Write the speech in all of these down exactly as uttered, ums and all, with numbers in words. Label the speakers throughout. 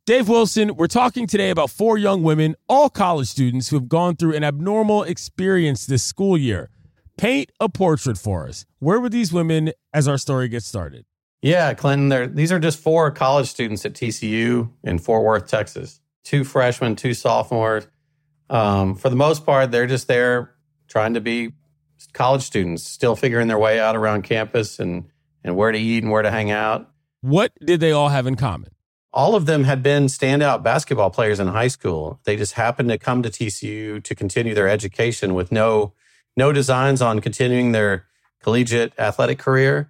Speaker 1: Dave Wilson, we're talking today about four young women, all college students who have gone through an abnormal experience this school year. Paint a portrait for us. Where were these women as our story gets started?
Speaker 2: Yeah, Clinton, they're, these are just four college students at T C U in Fort Worth, Texas. Two freshmen, two sophomores. Um, for the most part, they're just there trying to be college students, still figuring their way out around campus and, and where to eat and where to hang out.
Speaker 1: What did they all have in common?
Speaker 2: All of them had been standout basketball players in high school. They just happened to come to T C U to continue their education with no no designs on continuing their collegiate athletic career.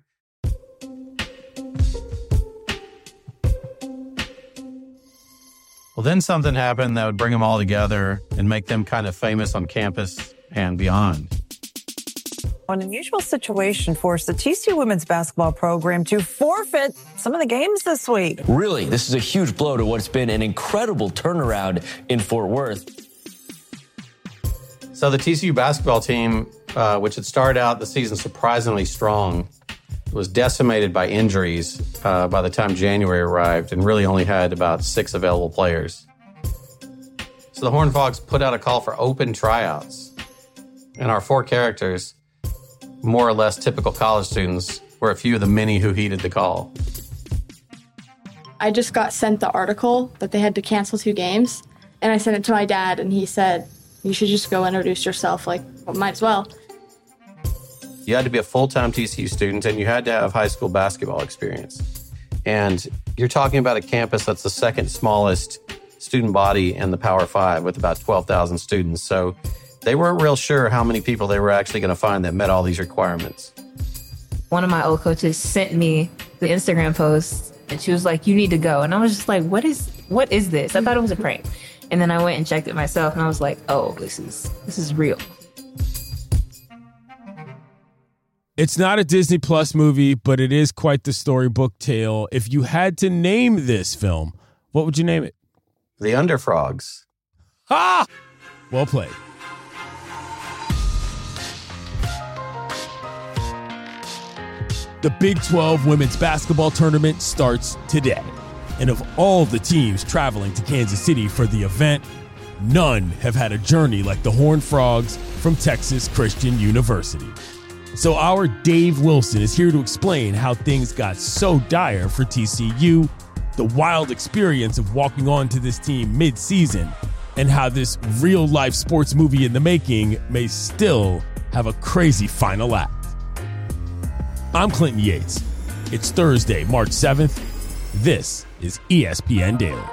Speaker 2: Well, then something happened that would bring them all together and make them kind of famous on campus and beyond.
Speaker 3: An unusual situation forced the T C U women's basketball program to forfeit some of the games this week.
Speaker 4: Really, this is a huge blow to what's been an incredible turnaround in Fort Worth.
Speaker 2: So the T C U basketball team, uh, which had started out the season surprisingly strong, was decimated by injuries uh, by the time January arrived and really only had about six available players. So the Horned Frogs put out a call for open tryouts. And our four characters, more or less typical college students, were a few of the many who heeded the call.
Speaker 5: I just got sent the article that they had to cancel two games, and I sent it to my dad, and he said, you should just go introduce yourself, like, well, might as well.
Speaker 2: You had to be a full-time T C U student, and you had to have high school basketball experience. And you're talking about a campus that's the second smallest student body in the Power Five with about twelve thousand students. So they weren't real sure how many people they were actually going to find that met all these requirements.
Speaker 6: One of my old coaches sent me the Instagram post, and she was like, you need to go. And I was just like, what is what is this? I thought it was a prank. And then I went and checked it myself, and I was like, oh, this is this is real.
Speaker 1: It's not a Disney Plus movie, but it is quite the storybook tale. If you had to name this film, what would you name it?
Speaker 2: The Underfrogs.
Speaker 1: Ha! Well played. The Big twelve Women's Basketball Tournament starts today. And of all the teams traveling to Kansas City for the event, none have had a journey like the Horned Frogs from Texas Christian University. So our Dave Wilson is here to explain how things got so dire for T C U, the wild experience of walking onto this team mid-season, and how this real-life sports movie in the making may still have a crazy final act. I'm Clinton Yates. It's Thursday, March seventh. This is E S P N Daily.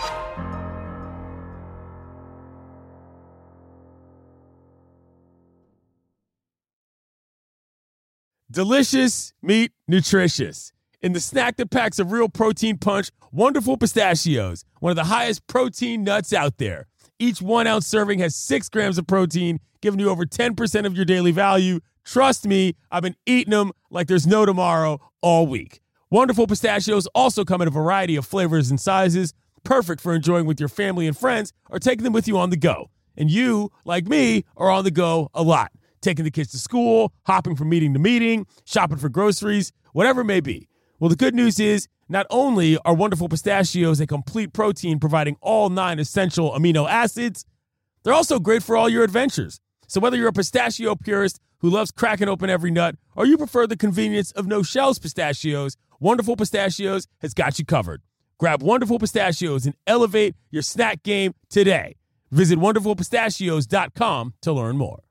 Speaker 1: Delicious meat, nutritious. In the snack that packs a real protein punch, Wonderful Pistachios, one of the highest protein nuts out there. Each one-ounce serving has six grams of protein, giving you over ten percent of your daily value. Trust me, I've been eating them like there's no tomorrow all week. Wonderful Pistachios also come in a variety of flavors and sizes, perfect for enjoying with your family and friends or taking them with you on the go. And you, like me, are on the go a lot. Taking the kids to school, hopping from meeting to meeting, shopping for groceries, whatever it may be. Well, the good news is not only are Wonderful Pistachios a complete protein providing all nine essential amino acids, they're also great for all your adventures. So whether you're a pistachio purist who loves cracking open every nut or you prefer the convenience of no-shells pistachios, Wonderful Pistachios has got you covered. Grab Wonderful Pistachios and elevate your snack game today. Visit wonderful pistachios dot com to learn more.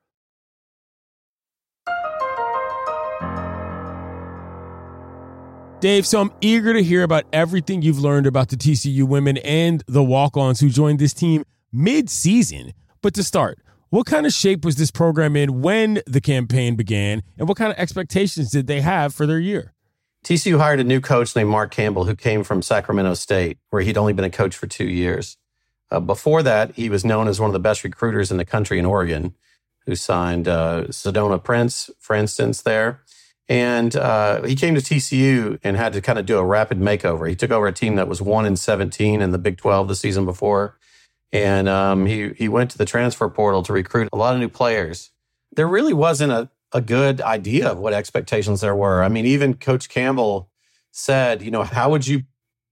Speaker 1: Dave, so I'm eager to hear about everything you've learned about the T C U women and the walk-ons who joined this team mid-season. But to start, what kind of shape was this program in when the campaign began, and what kind of expectations did they have for their year?
Speaker 2: T C U hired a new coach named Mark Campbell who came from Sacramento State, where he'd only been a coach for two years. Uh, before that, he was known as one of the best recruiters in the country in Oregon, who signed uh, Sedona Prince, for instance, there. And uh, he came to T C U and had to kind of do a rapid makeover. He took over a team that was one and seventeen in the Big twelve the season before. And um, he, he went to the transfer portal to recruit a lot of new players. There really wasn't a, a good idea of what expectations there were. I mean, even Coach Campbell said, you know, how would you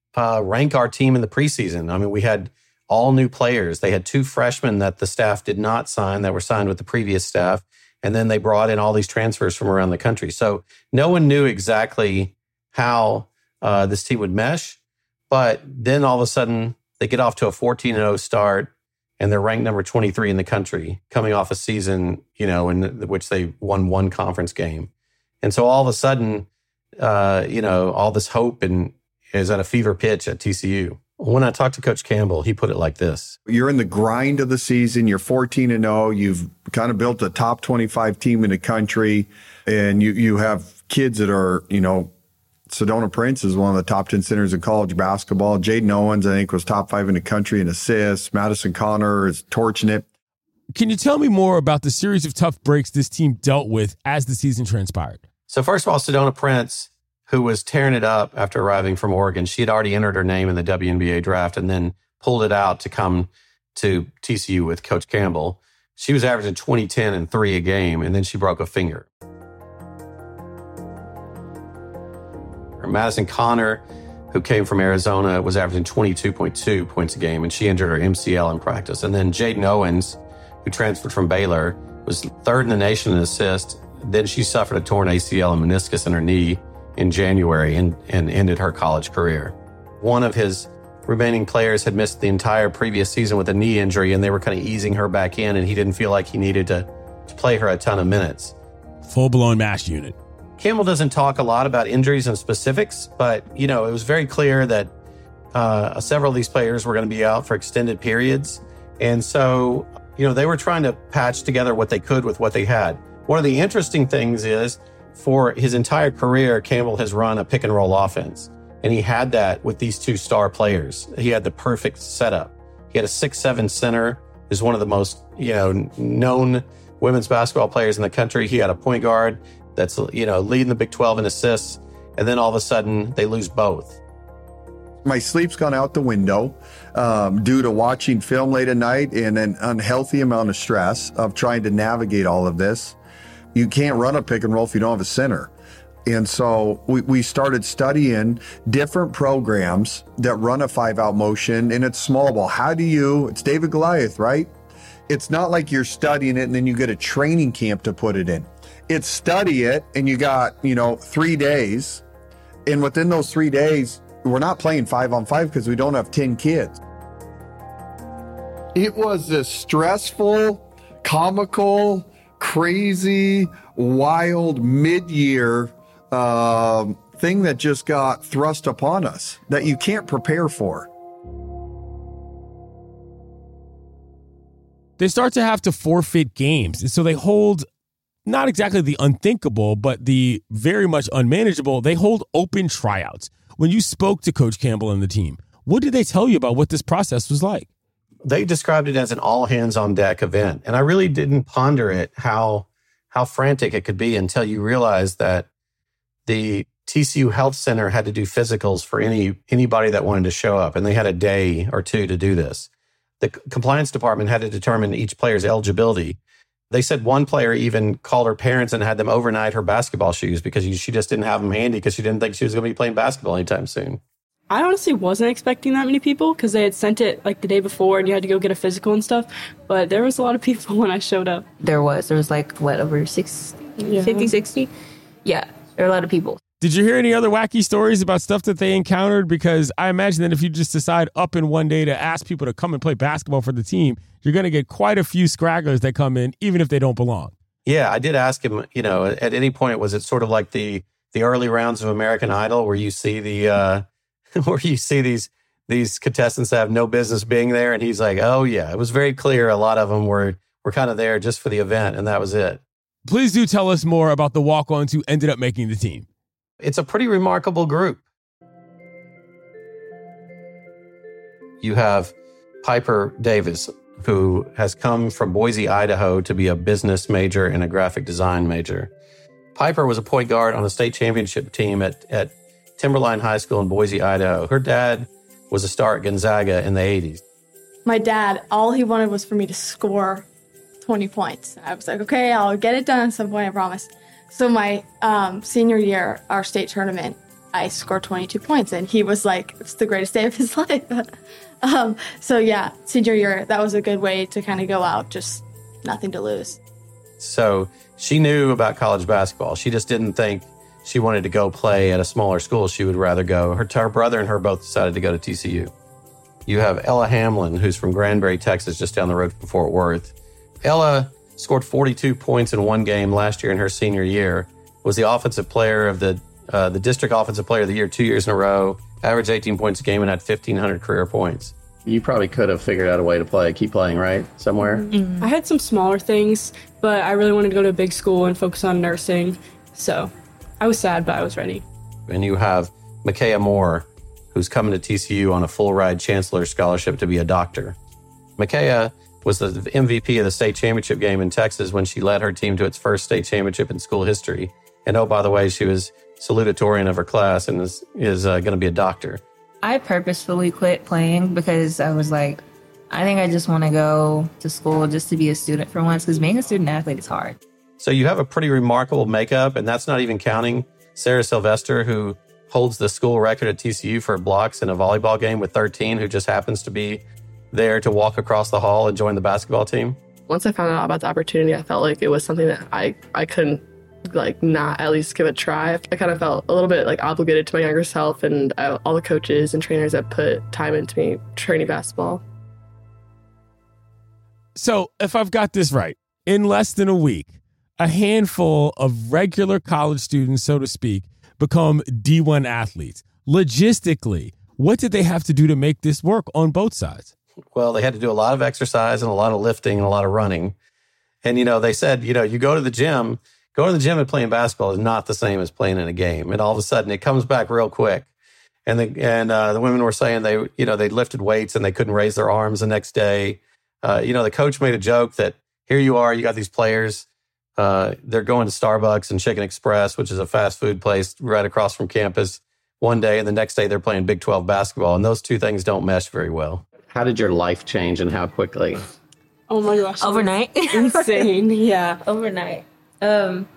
Speaker 2: uh, rank our team in the preseason. I mean, we had all new players. They had two freshmen that the staff did not sign that were signed with the previous staff. And then they brought in all these transfers from around the country. So no one knew exactly how uh, this team would mesh. But then all of a sudden, they get off to a fourteen and oh start, and they're ranked number twenty-three in the country, coming off a season, you know, in which they won one conference game. And so all of a sudden, uh, you know, all this hope and is at a fever pitch at T C U. When I talked to Coach Campbell, he put it like this.
Speaker 7: You're in the grind of the season. You're fourteen and oh. You've kind of built a top twenty-five team in the country. And you, you have kids that are, you know, Sedona Prince is one of the top ten centers in college basketball. Jaden Owens, I think, was top five in the country in assists. Madison Connor is torching it.
Speaker 1: Can you tell me more about the series of tough breaks this team dealt with as the season transpired?
Speaker 2: So first of all, Sedona Prince, who was tearing it up after arriving from Oregon. She had already entered her name in the W N B A draft and then pulled it out to come to T C U with Coach Campbell. She was averaging twenty, ten, and three a game, and then she broke a finger. Madison Connor, who came from Arizona, was averaging twenty-two point two points a game, and she injured her M C L in practice. And then Jaden Owens, who transferred from Baylor, was third in the nation in assists. Then she suffered a torn A C L and meniscus in her knee in January and, and ended her college career. One of his remaining players had missed the entire previous season with a knee injury, and they were kind of easing her back in, and he didn't feel like he needed to, to play her a ton of minutes.
Speaker 1: Full-blown MASH unit.
Speaker 2: Campbell doesn't talk a lot about injuries and specifics, but, you know, it was very clear that uh, several of these players were going to be out for extended periods. And so, you know, they were trying to patch together what they could with what they had. One of the interesting things is, for his entire career, Campbell has run a pick and roll offense. And he had that with these two star players. He had the perfect setup. He had a six seven center, who's one of the most, you know, known women's basketball players in the country. He had a point guard that's, you know, leading the Big twelve in assists. And then all of a sudden, they lose both.
Speaker 7: My sleep's gone out the window um, due to watching film late at night and an unhealthy amount of stress of trying to navigate all of this. You can't run a pick and roll if you don't have a center. And so we, we started studying different programs that run a five-out motion, and it's small ball. How do you, it's David Goliath, right? It's not like you're studying it and then you get a training camp to put it in. It's study it, and you got, you know, three days. And within those three days, we're not playing five on five because we don't have ten kids. It was this stressful, comical, crazy, wild mid-year uh, thing that just got thrust upon us that you can't prepare for.
Speaker 1: They start to have to forfeit games. And so they hold not exactly the unthinkable, but the very much unmanageable. They hold open tryouts. When you spoke to Coach Campbell and the team, what did they tell you about what this process was like?
Speaker 2: They described it as an all-hands-on-deck event. And I really didn't ponder it, how how frantic it could be, until you realize that the T C U Health Center had to do physicals for any anybody that wanted to show up. And they had a day or two to do this. The compliance department had to determine each player's eligibility. They said one player even called her parents and had them overnight her basketball shoes because she just didn't have them handy because she didn't think she was going to be playing basketball anytime soon.
Speaker 8: I honestly wasn't expecting that many people because they had sent it like the day before and you had to go get a physical and stuff. But there was a lot of people when I showed up.
Speaker 6: There was. There was like, what, over six,
Speaker 8: yeah.
Speaker 6: fifty, sixty? Yeah, there were a lot of people.
Speaker 1: Did you hear any other wacky stories about stuff that they encountered? Because I imagine that if you just decide up in one day to ask people to come and play basketball for the team, you're going to get quite a few scragglers that come in, even if they don't belong.
Speaker 2: Yeah, I did ask him, you know, at any point, was it sort of like the the early rounds of American Idol where you see the uh, where you see these these contestants that have no business being there? And he's like, oh, yeah, it was very clear. A lot of them were were kind of there just for the event, and that was it.
Speaker 1: Please do tell us more about the walk-ons who ended up making the team.
Speaker 2: It's a pretty remarkable group. You have Piper Davis, who has come from Boise, Idaho, to be a business major and a graphic design major. Piper was a point guard on the state championship team at, at Timberline High School in Boise, Idaho. Her dad was a star at Gonzaga in the eighties.
Speaker 5: My dad, all he wanted was for me to score twenty points. I was like, okay, I'll get it done at some point, I promise. So my um, senior year, our state tournament, I scored twenty-two points, and he was like, it's the greatest day of his life. um, so yeah, senior year, that was a good way to kind of go out, just nothing to lose.
Speaker 2: So she knew about college basketball. She just didn't think she wanted to go play at a smaller school. She would rather go. Her, her brother and her both decided to go to T C U. You have Ella Hamlin, who's from Granbury, Texas, just down the road from Fort Worth. Ella scored forty-two points in one game last year in her senior year, was the offensive player of the uh, the district offensive player of the year two years in a row, averaged eighteen points a game and had fifteen hundred career points. You probably could have figured out a way to play, keep playing, right? Somewhere?
Speaker 8: Mm-hmm. I had some smaller things, but I really wanted to go to a big school and focus on nursing. So I was sad, but I was ready.
Speaker 2: And you have Micaiah Moore, who's coming to T C U on a full-ride Chancellor Scholarship to be a doctor. Micaiah was the M V P of the state championship game in Texas when she led her team to its first state championship in school history. And oh, by the way, she was salutatorian of her class and is, is uh, going to be a doctor.
Speaker 6: I purposefully quit playing because I was like, I think I just want to go to school just to be a student for once, because being a student athlete is hard.
Speaker 2: So you have a pretty remarkable makeup, and that's not even counting Sarah Sylvester, who holds the school record at T C U for blocks in a volleyball game with thirteen, who just happens to be there to walk across the hall and join the basketball team.
Speaker 9: Once I found out about the opportunity, I felt like it was something that I, I couldn't like not at least give a try. I kind of felt a little bit like obligated to my younger self and uh, all the coaches and trainers that put time into me training basketball.
Speaker 1: So if I've got this right, in less than a week, a handful of regular college students, so to speak, become D one athletes. Logistically, what did they have to do to make this work on both sides?
Speaker 2: Well, they had to do a lot of exercise and a lot of lifting and a lot of running. And, you know, they said, you know, you go to the gym, go to the gym and playing basketball is not the same as playing in a game. And all of a sudden it comes back real quick. And the, and uh, the women were saying they, you know, they lifted weights and they couldn't raise their arms the next day. Uh, you know, the coach made a joke that here you are, you got these players. Uh, they're going to Starbucks and Chicken Express, which is a fast food place right across from campus one day. And the next day they're playing Big twelve basketball. And those two things don't mesh very well. How did your life change and how quickly?
Speaker 8: Oh my gosh.
Speaker 6: Overnight.
Speaker 8: Insane. Yeah.
Speaker 6: Overnight. Um,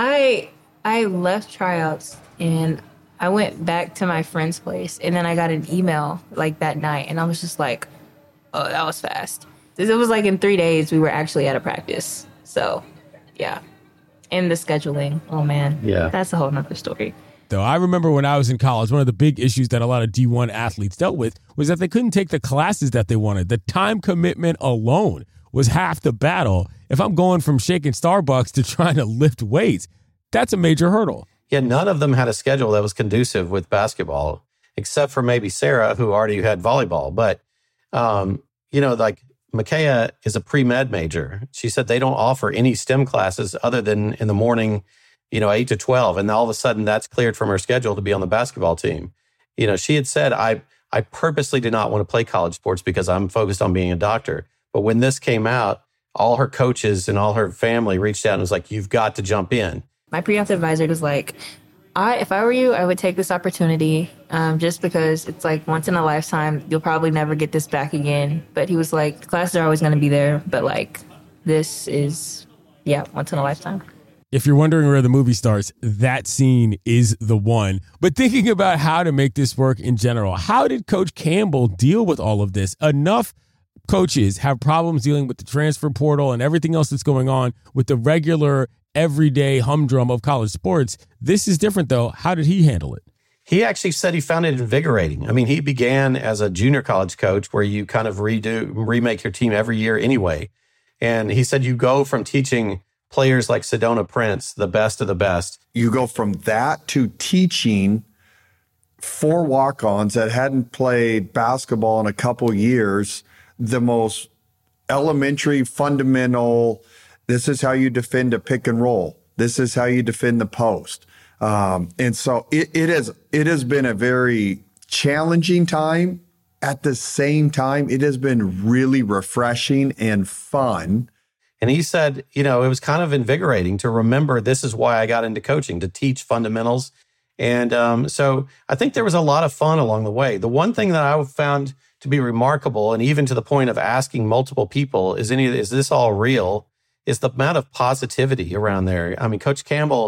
Speaker 6: I I left tryouts and I went back to my friend's place, and then I got an email like that night, and I was just like, oh, that was fast. It was like in three days we were actually at a practice. So, yeah. And the scheduling, oh man.
Speaker 2: Yeah.
Speaker 6: That's a whole nother story.
Speaker 1: Though I remember when I was in college, one of the big issues that a lot of D one athletes dealt with was that they couldn't take the classes that they wanted. The time commitment alone was half the battle. If I'm going from shaking Starbucks to trying to lift weights, that's a major hurdle.
Speaker 2: Yeah, none of them had a schedule that was conducive with basketball, except for maybe Sarah, who already had volleyball. But, um, you know, like Micaiah is a pre-med major. She said they don't offer any STEM classes other than in the morning, you know, eight to twelve. And all of a sudden that's cleared from her schedule to be on the basketball team. You know, she had said, I, I purposely did not want to play college sports because I'm focused on being a doctor. But when this came out, all her coaches and all her family reached out and was like, you've got to jump in.
Speaker 6: My pre-op advisor was like, I, if I were you, I would take this opportunity um, just because it's like once in a lifetime. You'll probably never get this back again. But he was like, classes are always going to be there. But like, this is, yeah, once in a lifetime.
Speaker 1: If you're wondering where the movie starts, that scene is the one. But thinking about how to make this work in general, how did Coach Campbell deal with all of this? Enough coaches have problems dealing with the transfer portal and everything else that's going on with the regular everyday humdrum of college sports. This is different, though. How did he handle it?
Speaker 2: He actually said he found it invigorating. I mean, he began as a junior college coach where you kind of redo, remake your team every year anyway. And he said you go from teaching players like Sedona Prince, the best of the best.
Speaker 7: You go from that to teaching four walk-ons that hadn't played basketball in a couple years, the most elementary, fundamental, this is how you defend a pick and roll. This is how you defend the post. Um, and so it, it is, it has been a very challenging time. At the same time, it has been really refreshing and fun.
Speaker 2: And he said, you know, it was kind of invigorating to remember this is why I got into coaching, to teach fundamentals. And um, so I think there was a lot of fun along the way. The one thing that I found to be remarkable, and even to the point of asking multiple people, is any is this all real? Is the amount of positivity around there. I mean, Coach Campbell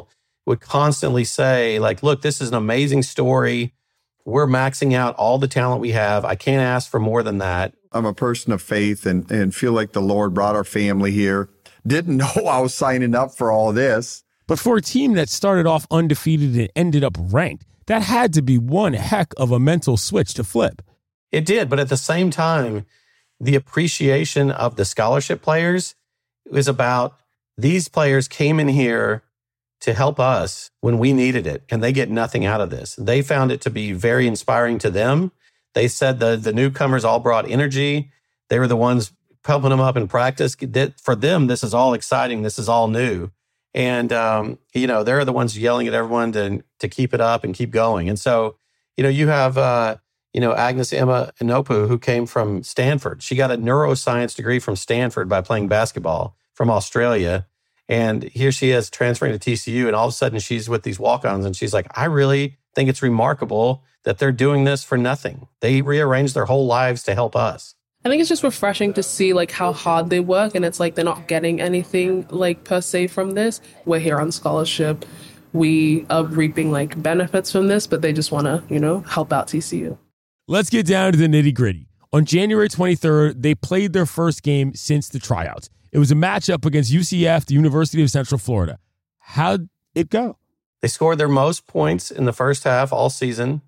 Speaker 2: would constantly say, like, look, this is an amazing story. We're maxing out all the talent we have. I can't ask for more than that.
Speaker 7: I'm a person of faith and, and feel like the Lord brought our family here. Didn't know I was signing up for all this.
Speaker 1: But for a team that started off undefeated and ended up ranked, that had to be one heck of a mental switch to flip.
Speaker 2: It did, but at the same time, the appreciation of the scholarship players was about these players came in here to help us when we needed it, and they get nothing out of this. They found it to be very inspiring to them. They said the, the newcomers all brought energy. They were the ones pumping them up in practice. For them, this is all exciting. This is all new. And, um, you know, they're the ones yelling at everyone to, to keep it up and keep going. And so, you know, you have, uh, you know, Agnes Emma Inopu, who came from Stanford. She got a neuroscience degree from Stanford by playing basketball from Australia. And here she is transferring to T C U. And all of a sudden she's with these walk-ons. And she's like, I really think it's remarkable that they're doing this for nothing. They rearranged their whole lives to help us.
Speaker 9: I think it's just refreshing to see like how hard they work, and it's like they're not getting anything like per se from this. We're here on scholarship. We are reaping like benefits from this, but they just want to, you know, help out T C U.
Speaker 1: Let's get down to the nitty gritty. On January twenty-third, they played their first game since the tryouts. It was a matchup against U C F, the University of Central Florida. How'd it go?
Speaker 2: They scored their most points in the first half all season.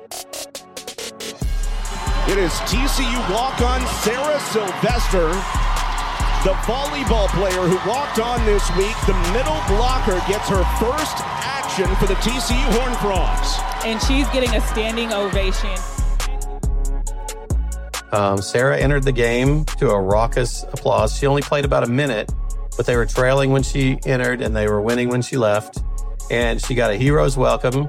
Speaker 10: It is T C U walk-on Sarah Sylvester, the volleyball player who walked on this week. The middle blocker gets her first action for the T C U Horned Frogs.
Speaker 11: And she's getting a standing ovation.
Speaker 2: Um, Sarah entered the game to a raucous applause. She only played about a minute, but they were trailing when she entered and they were winning when she left. And she got a hero's welcome.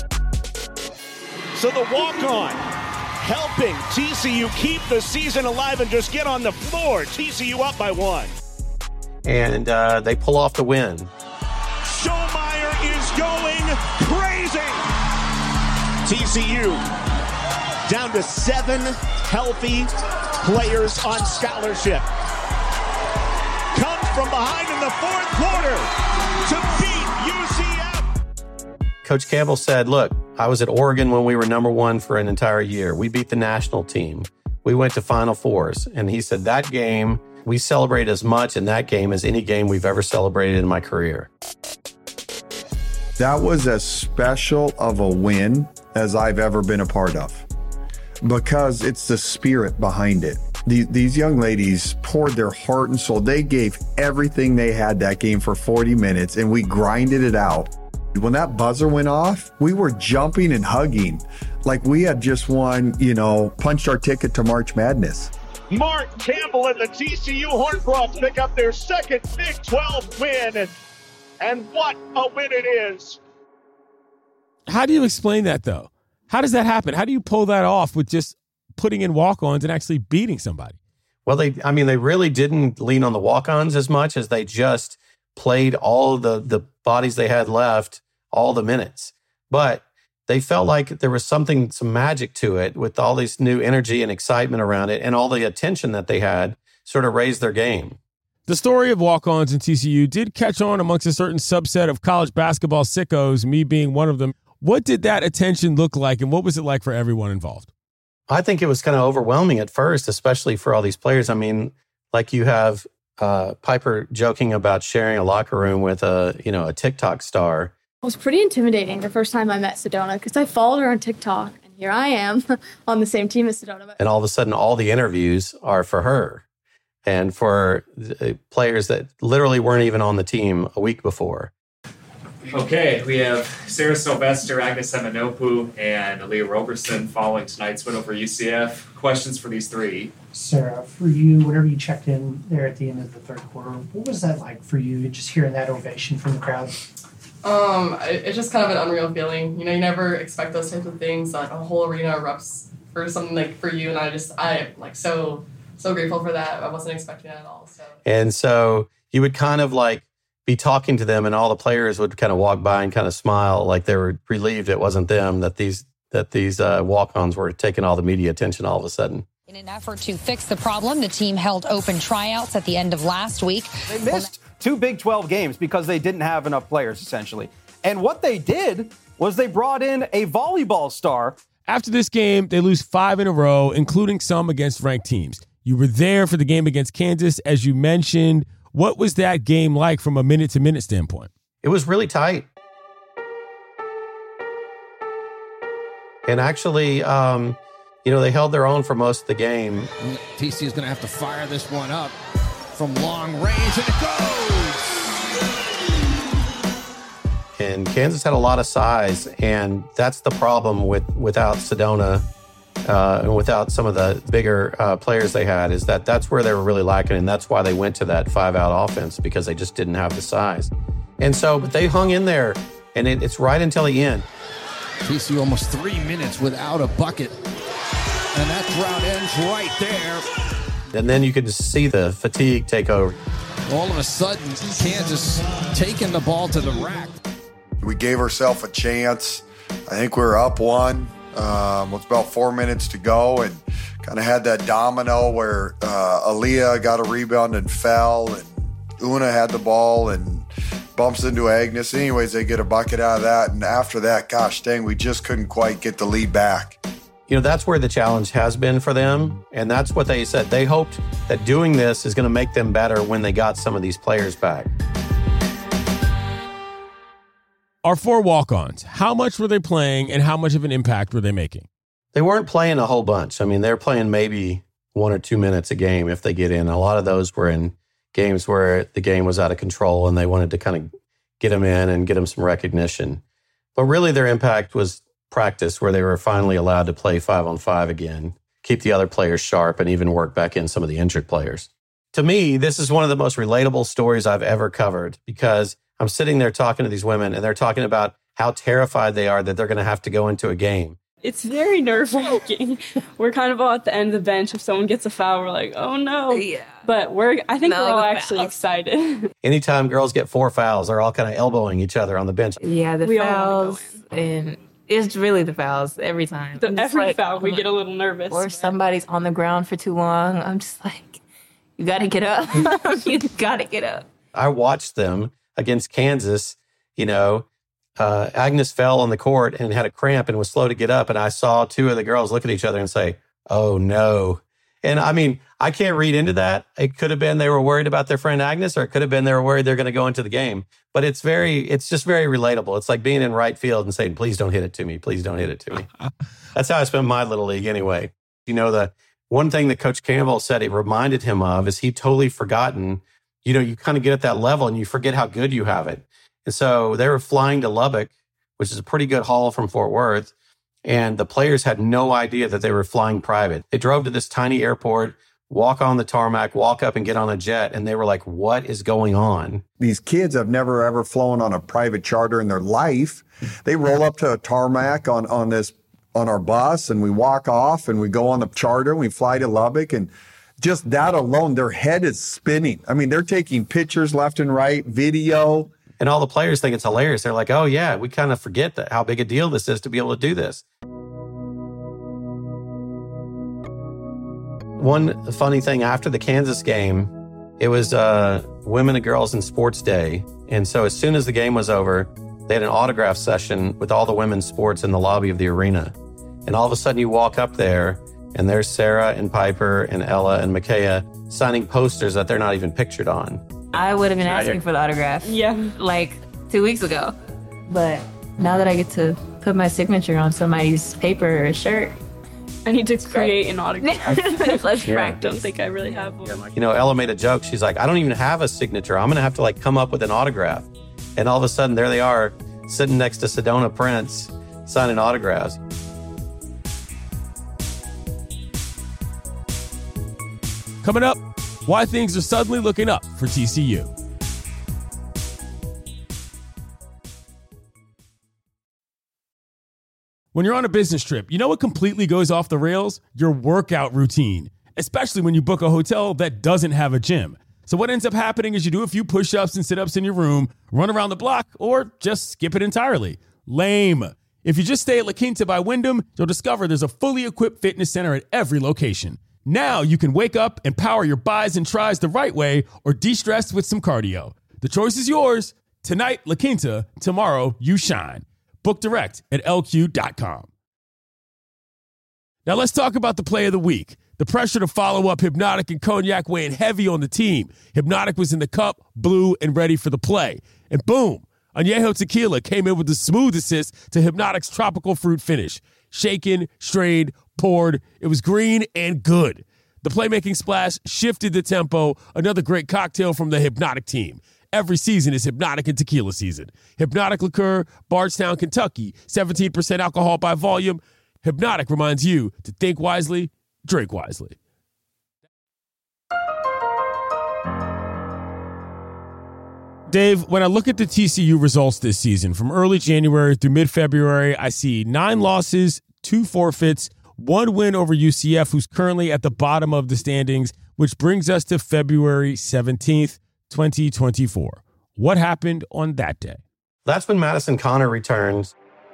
Speaker 10: So the walk-on helping T C U keep the season alive and just get on the floor. T C U up by one.
Speaker 2: And uh, they pull off the win.
Speaker 10: Schollmeyer is going crazy. T C U down to seven healthy players on scholarship. Comes from behind in the fourth quarter to beat U C F.
Speaker 2: Coach Campbell said, look, I was at Oregon when we were number one for an entire year. We beat the national team. We went to Final Fours. And he said that game, we celebrate as much in that game as any game we've ever celebrated in my career.
Speaker 7: That was as special of a win as I've ever been a part of, because it's the spirit behind it. The, these young ladies poured their heart and soul. They gave everything they had that game for forty minutes, and we grinded it out. When that buzzer went off, we were jumping and hugging like we had just won, you know, punched our ticket to March Madness.
Speaker 10: Mark Campbell and the T C U Horned Frogs pick up their second Big twelve win. And what a win it is.
Speaker 1: How do you explain that, though? How does that happen? How do you pull that off with just putting in walk-ons and actually beating somebody?
Speaker 2: Well, they, I mean, they really didn't lean on the walk-ons as much as they just played all the, the bodies they had left all the minutes. But they felt like there was something, some magic to it with all this new energy and excitement around it, and all the attention that they had sort of raised their game.
Speaker 1: The story of walk-ons in T C U did catch on amongst a certain subset of college basketball sickos, me being one of them. What did that attention look like, and what was it like for everyone involved?
Speaker 2: I think it was kind of overwhelming at first, especially for all these players. I mean, like you have uh, Piper joking about sharing a locker room with a, you know, a TikTok star.
Speaker 5: It was pretty intimidating the first time I met Sedona because I followed her on TikTok, and here I am on the same team as Sedona.
Speaker 2: And all of a sudden, all the interviews are for her and for the players that literally weren't even on the team a week before.
Speaker 12: Okay, we have Sarah Sylvester, Agnes Eminopu, and Aaliyah Roberson following tonight's win over U C F. Questions for these three.
Speaker 13: Sarah, for you, whenever you checked in there at the end of the third quarter, what was that like for you, just hearing that ovation from the crowd?
Speaker 9: Um, it's just kind of an unreal feeling. You know, you never expect those types of things. Like a whole arena erupts for something like for you, and I just, I'm like so, so grateful for that. I wasn't expecting that at all. So.
Speaker 2: And so you would kind of like be talking to them, and all the players would kind of walk by and kind of smile, like they were relieved it wasn't them, that these that these uh, walk-ons were taking all the media attention all of a sudden.
Speaker 14: In an effort to fix the problem, the team held open tryouts at the end of last week.
Speaker 15: They missed two Big twelve games because they didn't have enough players, essentially. And what they did was they brought in a volleyball star.
Speaker 1: After this game, they lose five in a row, including some against ranked teams. You were there for the game against Kansas, as you mentioned. What was that game like from a minute-to-minute standpoint?
Speaker 2: It was really tight. And actually, um, you know, they held their own for most of the game.
Speaker 16: T C is going to have to fire this one up from long range, and it goes!
Speaker 2: And Kansas had a lot of size, and that's the problem with without Sedona uh, and without some of the bigger uh, players they had, is that that's where they were really lacking, and that's why they went to that five-out offense, because they just didn't have the size. And so, but they hung in there, and it, it's right until the end.
Speaker 16: T C U almost three minutes without a bucket, and that drought ends right there.
Speaker 2: And then you could see the fatigue take over.
Speaker 16: All of a sudden, Kansas taking the ball to the rack.
Speaker 7: We gave ourselves a chance. I think we were up one um, with about four minutes to go, and kind of had that domino where uh, Aaliyah got a rebound and fell, and Una had the ball and bumps into Agnes. Anyways, they get a bucket out of that, and after that, gosh dang, we just couldn't quite get the lead back.
Speaker 2: You know, that's where the challenge has been for them, and that's what they said. They hoped that doing this is going to make them better when they got some of these players back.
Speaker 1: Our four walk-ons, how much were they playing and how much of an impact were they making?
Speaker 2: They weren't playing a whole bunch. I mean, they're playing maybe one or two minutes a game if they get in. A lot of those were in games where the game was out of control and they wanted to kind of get them in and get them some recognition. But really their impact was practice, where they were finally allowed to play five on five again, keep the other players sharp, and even work back in some of the injured players. To me, this is one of the most relatable stories I've ever covered, because I'm sitting there talking to these women and they're talking about how terrified they are that they're going to have to go into a game.
Speaker 8: It's very nerve-wracking. We're kind of all at the end of the bench. If someone gets a foul, we're like, oh no. Yeah. But we're, I think
Speaker 6: No,
Speaker 8: we're all
Speaker 6: the
Speaker 8: actually
Speaker 6: fouls.
Speaker 8: excited.
Speaker 2: Anytime girls get four fouls, they're all kind of elbowing each other on the bench.
Speaker 6: Yeah, the
Speaker 8: We all
Speaker 6: fouls, and it's really the fouls every time.
Speaker 8: The,
Speaker 6: I'm just
Speaker 8: every
Speaker 6: like,
Speaker 8: foul, we
Speaker 6: I'm
Speaker 8: get a little nervous.
Speaker 6: Or somebody's on the ground for too long. I'm just like, you got to get up. You got to get up.
Speaker 2: I watched them against Kansas. You know, uh, Agnes fell on the court and had a cramp and was slow to get up. And I saw two of the girls look at each other and say, oh, no. And I mean, I can't read into that. It could have been they were worried about their friend Agnes, or it could have been they were worried they're going to go into the game. But it's very, it's just very relatable. It's like being in right field and saying, please don't hit it to me. Please don't hit it to me. That's how I spent my little league anyway. You know, the one thing that Coach Campbell said it reminded him of is he'd totally forgotten, you know, you kind of get at that level and you forget how good you have it. And so they were flying to Lubbock, which is a pretty good haul from Fort Worth. And the players had no idea that they were flying private. They drove to this tiny airport, walk on the tarmac, walk up and get on a jet. And they were like, what is going on?
Speaker 7: These kids have never, ever flown on a private charter in their life. They roll up to a tarmac on, on this, on our bus, and we walk off and we go on the charter and we fly to Lubbock. And just that alone, their head is spinning. I mean, they're taking pictures left and right, video.
Speaker 2: And all the players think it's hilarious. They're like, oh, yeah, we kind of forget that how big a deal this is to be able to do this. One funny thing after the Kansas game, it was uh, Women and Girls in Sports Day. And so as soon as the game was over, they had an autograph session with all the women's sports in the lobby of the arena. And all of a sudden you walk up there and there's Sarah and Piper and Ella and Micaiah signing posters that they're not even pictured on.
Speaker 6: I would have been asking for the autograph.
Speaker 8: Yeah.
Speaker 6: Like two weeks ago. But now that I get to put my signature on somebody's paper or shirt,
Speaker 8: I need to create an autograph.
Speaker 6: Let's
Speaker 2: Yeah.
Speaker 8: I don't think I really have one.
Speaker 2: You know, Ella made a joke. She's like, I don't even have a signature. I'm going to have to like come up with an autograph. And all of a sudden, there they are sitting next to Sedona Prince signing autographs.
Speaker 1: Coming up, why things are suddenly looking up for T C U. When you're on a business trip, you know what completely goes off the rails? Your workout routine, especially when you book a hotel that doesn't have a gym. So what ends up happening is you do a few push-ups and sit-ups in your room, run around the block, or just skip it entirely. Lame. If you just stay at La Quinta by Wyndham, you'll discover there's a fully equipped fitness center at every location. Now you can wake up and power your bis and tris the right way or de-stress with some cardio. The choice is yours. Tonight, La Quinta. Tomorrow, you shine. Book direct at L Q dot com. Now let's talk about the play of the week. The pressure to follow up Hypnotic and Cognac weighing heavy on the team. Hypnotic was in the cup, blue, and ready for the play. And boom, Añejo Tequila came in with the smooth assist to Hypnotic's tropical fruit finish. Shaken, strained, poured. It was green and good. The playmaking splash shifted the tempo. Another great cocktail from the Hypnotic team. Every season is Hypnotic and Tequila season. Hypnotic Liqueur, Bardstown, Kentucky. seventeen percent alcohol by volume. Hypnotic reminds you to think wisely, drink wisely. Dave, when I look at the T C U results this season, from early January through mid-February, I see nine losses, two forfeits, one win over U C F, who's currently at the bottom of the standings, which brings us to February seventeenth, twenty twenty-four. What happened on that day?
Speaker 2: That's when Madison Connor returns.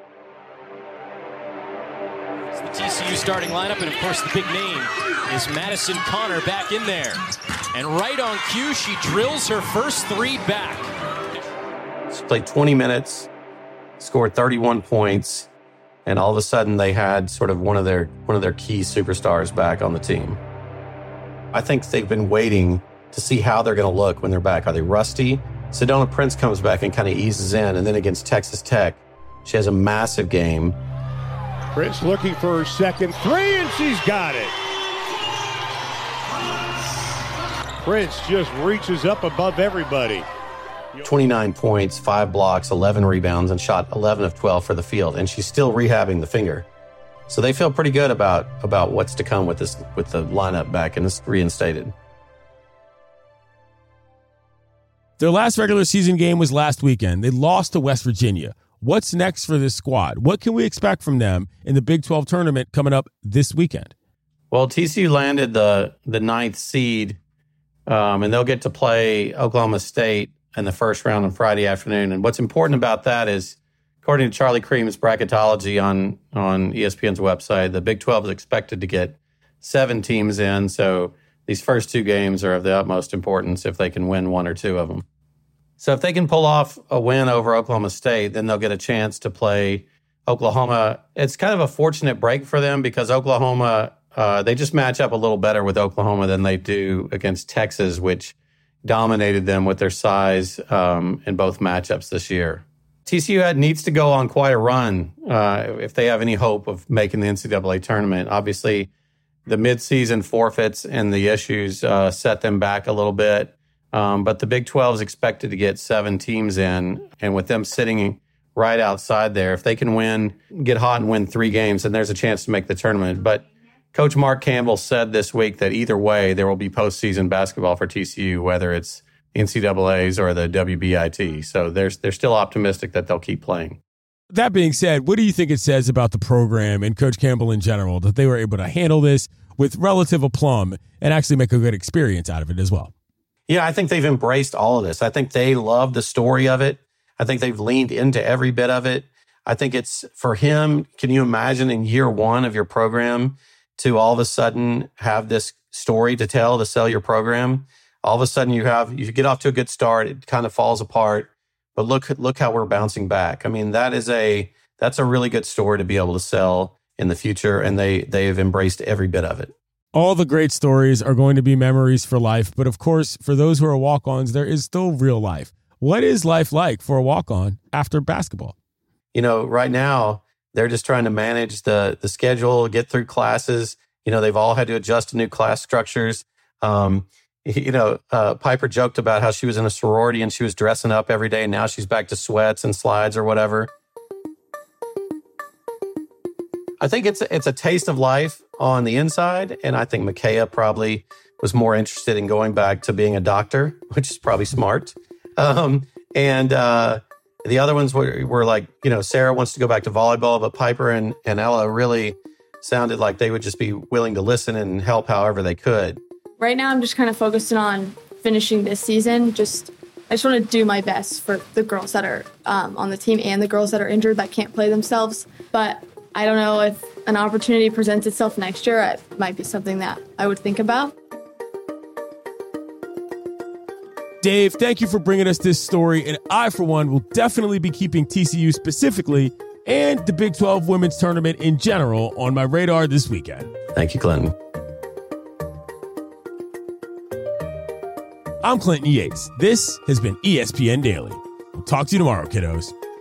Speaker 17: T C U starting lineup, and of course the big name is Madison Connor back in there. And right on cue, she drills her first three back.
Speaker 2: She played twenty minutes, scored thirty-one points, and all of a sudden they had sort of one of their one of their key superstars back on the team. I think they've been waiting to see how they're going to look when they're back. Are they rusty? Sedona Prince comes back and kind of eases in, and then against Texas Tech, she has a massive game.
Speaker 18: Prince looking for her second three, and she's got it. Prince just reaches up above everybody.
Speaker 2: twenty-nine points, five blocks, eleven rebounds, and shot eleven of twelve for the field, and she's still rehabbing the finger. So they feel pretty good about, about what's to come with this with the lineup back and it's reinstated.
Speaker 1: Their last regular season game was last weekend. They lost to West Virginia. What's next for this squad? What can we expect from them in the Big twelve tournament coming up this weekend?
Speaker 2: Well, T C U landed the the ninth seed, um, and they'll get to play Oklahoma State in the first round on Friday afternoon. And what's important about that is, according to Charlie Cream's bracketology on, on E S P N's website, the Big twelve is expected to get seven teams in. So these first two games are of the utmost importance if they can win one or two of them. So if they can pull off a win over Oklahoma State, then they'll get a chance to play Oklahoma. It's kind of a fortunate break for them because Oklahoma, uh, they just match up a little better with Oklahoma than they do against Texas, which dominated them with their size um, in both matchups this year. T C U had, needs to go on quite a run uh, if they have any hope of making the N C double A tournament. Obviously, the midseason forfeits and the issues uh, set them back a little bit. Um, but the Big twelve is expected to get seven teams in, and with them sitting right outside there, if they can win, get hot and win three games, then there's a chance to make the tournament. But Coach Mark Campbell said this week that either way, there will be postseason basketball for T C U, whether it's N C double A's or the W B I T. So they're, they're still optimistic that they'll keep playing.
Speaker 1: That being said, what do you think it says about the program and Coach Campbell in general that they were able to handle this with relative aplomb and actually make a good experience out of it as well?
Speaker 2: Yeah, I think they've embraced all of this. I think they love the story of it. I think they've leaned into every bit of it. I think it's for him. Can you imagine in year one of your program to all of a sudden have this story to tell, to sell your program? All of a sudden you have, you get off to a good start. It kind of falls apart, but look, look how we're bouncing back. I mean, that is a, that's a really good story to be able to sell in the future. And they, they've embraced every bit of it.
Speaker 1: All the great stories are going to be memories for life. But of course, for those who are walk-ons, there is still real life. What is life like for a walk-on after basketball?
Speaker 2: You know, right now, they're just trying to manage the the schedule, get through classes. You know, they've all had to adjust to new class structures. Um, you know, uh, Piper joked about how she was in a sorority and she was dressing up every day. And now she's back to sweats and slides or whatever. I think it's it's a taste of life on the inside, and I think Micaiah probably was more interested in going back to being a doctor, which is probably smart. Um, and uh, the other ones were, were like, you know, Sarah wants to go back to volleyball, but Piper and, and Ella really sounded like they would just be willing to listen and help however they could.
Speaker 5: Right now, I'm just kind of focusing on finishing this season. Just I just want to do my best for the girls that are um, on the team and the girls that are injured that can't play themselves. But I don't know if an opportunity presents itself next year. It might be something that I would think about.
Speaker 1: Dave, thank you for bringing us this story. And I, for one, will definitely be keeping T C U specifically and the Big twelve women's tournament in general on my radar this weekend.
Speaker 2: Thank you, Clinton.
Speaker 1: I'm Clinton Yates. This has been E S P N Daily. We'll talk to you tomorrow, kiddos.